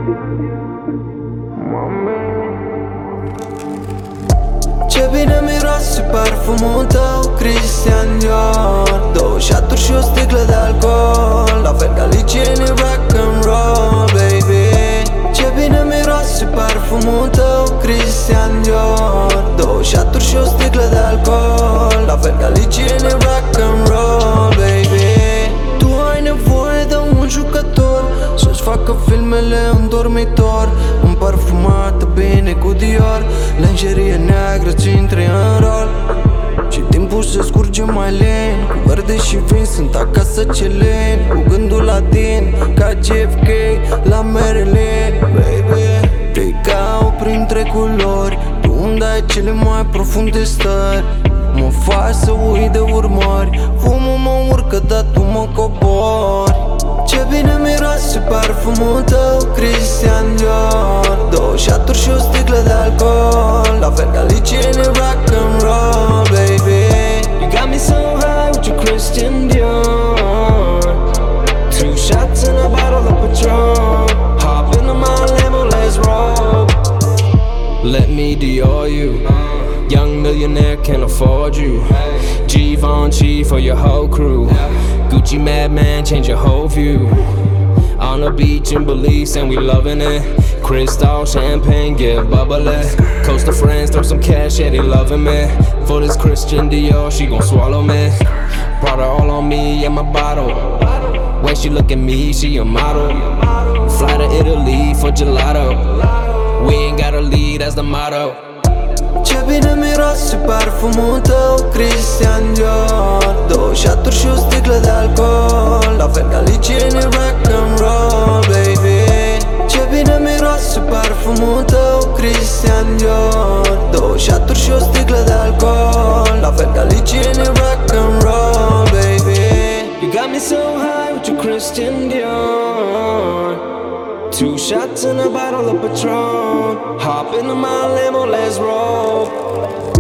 Ce bine miroase parfumul tău, Christian Dior. 2 shoturi și o sticlă de alcool, la fel ca licenii rock and roll, baby. Ce bine miroase parfumul tău, Christian Dior. 2 shoturi și o sticlă de alcool, la fel ca licenii rock and roll, baby. Tu ai nevoie de un jucător să-ți facă filmele în dormitor, împarfumată bine cu Dior, lingerie neagră ți intre în rol. Și timpul se scurge mai lent, cu verde și vin sunt acasă celin, cu gândul latin, ca JFK la Marilyn, baby. Te caut printre culori, tu îmi dai cele mai profunde stări. Mă faci să uit de urmări, fumul mă urcă, dar tu mă cobori. Ce bine miroase parfumul tău, Christian Dior. 2 shoturi și o sticlă de alcool, la fel ca licenii rock and roll, baby. You got me so high with your Christian Dior. 2 shots and a bottle of Patron. Hop into my Lambo, let's roll. Let me Dior you. Young millionaire can't afford you. Givenchy for your whole crew. Gucci madman, change your whole view. On the beach in Belize and we loving it. Crystal champagne, get bubbly. Coast to France, throw some cash, yeah they loving me. For this Christian Dior, she gon' swallow me. Prada all on me and my bottle. When she look at me, she a model. Fly to Italy for gelato. We ain't gotta lead, that's the motto. Ce bine miroase parfumul tău, Christian Dior. 2 shoturi și o sticlă de alcool, la fel ca licenii rock and roll, baby. Ce bine miroase parfumul tău, Christian Dior. 2 shoturi și o sticlă de alcool, la fel ca licenii rock and roll, baby. You got me so high with your Christian Dior. 2 shots and a bottle of Patron. Hop into my Lambo, let's roll.